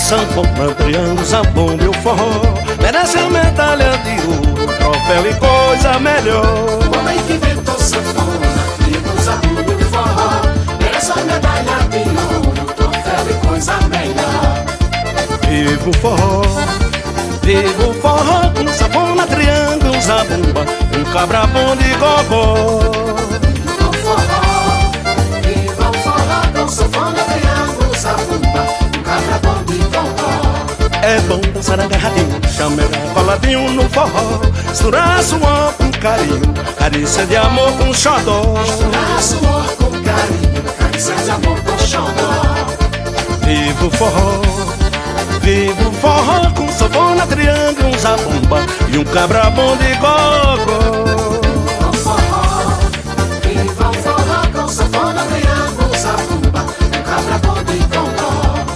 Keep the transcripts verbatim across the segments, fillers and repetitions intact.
sanfona, triângulo, zabumba e o forró merece a medalha de ouro, troféu e coisa melhor. O homem que inventou sanfona, triângulo, zabumba e o forró merece a medalha de ouro, troféu e coisa melhor. Viva o forró, viva o forró, com sanfona, triângulo, zabumba, um cabra bom de gogó. Viva o forró, viva o forró, com sanfona, triângulo, zabumba, um cabra bom de gogó. É bom dançar agarradinho, chamega coladinho no forró, misturar suor com carinho, carícia de amor com xodó. Misturar suor com carinho, carícia de amor com xodó. Viva o forró, viva o forró, com sanfona, triângulo, zabumba e um cabra bom de gogó. Viva o forró, viva o forró, com sanfona, triângulo, zabumba, um cabra bom de gogó.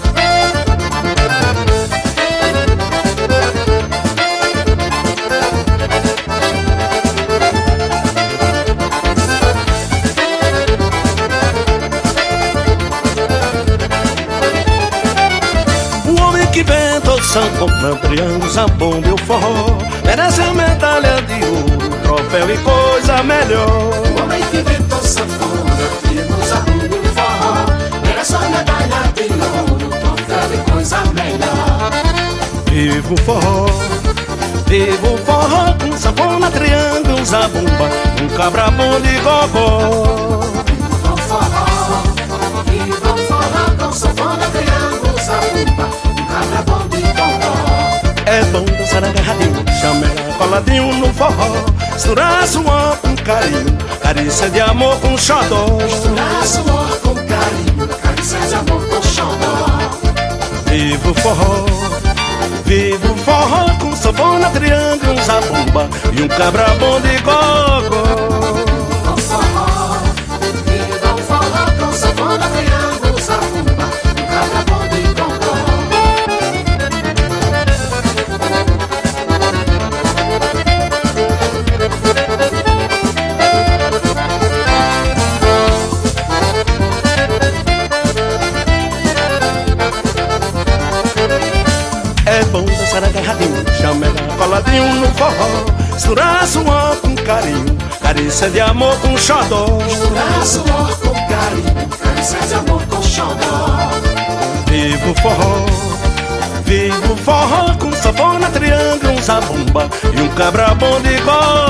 Que inventou sanfona, triângulo, zabumba e o forró merece a medalha de ouro, troféu e coisa melhor. O homem que inventou sanfona, triângulo, zabumba e o forró merece a medalha de ouro, troféu e coisa melhor. Viva o forró, viva o forró, com sanfona, triângulo, zabumba, um cabra bom de gogó. Viva o forró, viva o forró, com sanfona, triângulo, zabumba, um cabra bom de gogó. É bom dançar agarradinho, chamega coladinho no forró, misturar suor com carinho, carícia de amor com xodó. Misturar suor com carinho, carícia de amor com xodó. Viva o forró, viva o forró, com sanfona, triângulo, zabumba e um cabra bom de gogó. Viva o forró, viva o forró, com sanfona, triângulo, zabumba, um cabra bom de gogó. É bom dançar agarradinho, chamega coladinho no forró, misturar suor com carinho, carícia de amor com xodó. Misturar suor com carinho, carícia de amor com xodó. Viva o forró, viva o forró, com sanfona, triângulo, zabumba e um cabra bom de gogó.